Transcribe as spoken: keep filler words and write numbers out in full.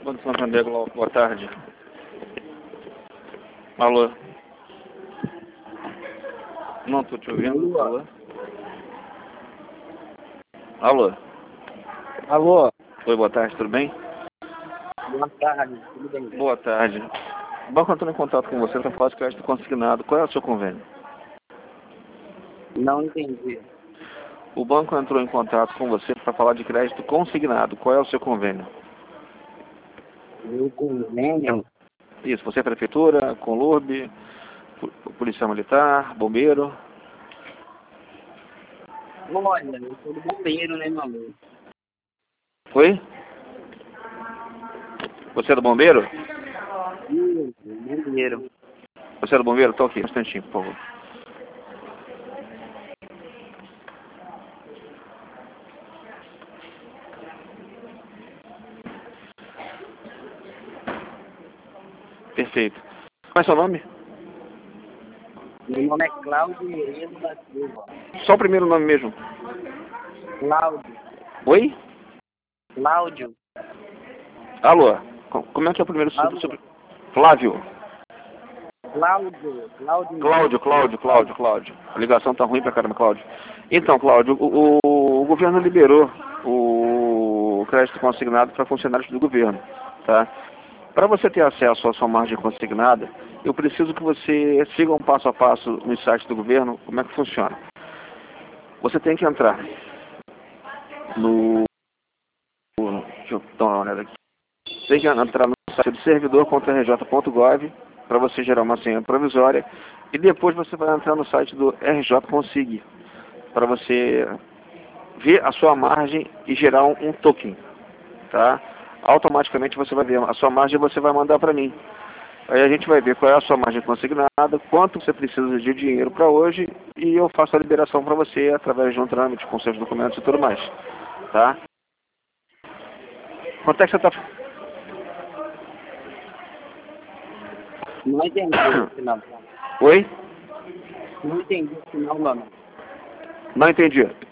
Banco Santander Global, boa tarde. Alô? Não estou te ouvindo. Alô? Alô? Alô? Oi, boa tarde, tudo bem? Boa tarde, tudo bem? Boa tarde. O banco entrou em contato com você para falar de crédito consignado. Qual é o seu convênio? Não entendi. O banco entrou em contato com você para falar de crédito consignado. Qual é o seu convênio? Meu convênio? Isso, você é prefeitura, Conlurb, polícia militar, bombeiro? Olha, eu sou do bombeiro, né, meu amigo? Oi? Você é do bombeiro? Isso, bombeiro. Você é do bombeiro? Estou aqui, um instantinho, por favor. Perfeito. Qual é seu nome? Meu nome é Cláudio Moreno da Silva. Só o primeiro nome mesmo. Cláudio. Oi? Cláudio. Alô? Co- Como é que é o primeiro Alô? sobre, sobre... Flávio. Cláudio. Cláudio. Cláudio, Cláudio, Cláudio, Cláudio. A ligação tá ruim pra caramba, Cláudio. Então, Cláudio, o, o, o governo liberou o crédito consignado para funcionários do governo, tá? Para você ter acesso à sua margem consignada, eu preciso que você siga um passo a passo no site do governo. Como é que funciona? Você tem que entrar no... Deixa eu dar uma olhada aqui. Tem que entrar no site do servidor ponto r j ponto gov para você gerar uma senha provisória e depois você vai entrar no site do R J Consig para você ver a sua margem e gerar um, um token, tá? Automaticamente você vai ver a sua margem e você vai mandar para mim. Aí a gente vai ver qual é a sua margem consignada, quanto você precisa de dinheiro para hoje e eu faço a liberação para você através de um trâmite com seus documentos e tudo mais, tá? Quanto é que você está... Não entendi o final. Oi? Não entendi o final, mano. Não entendi.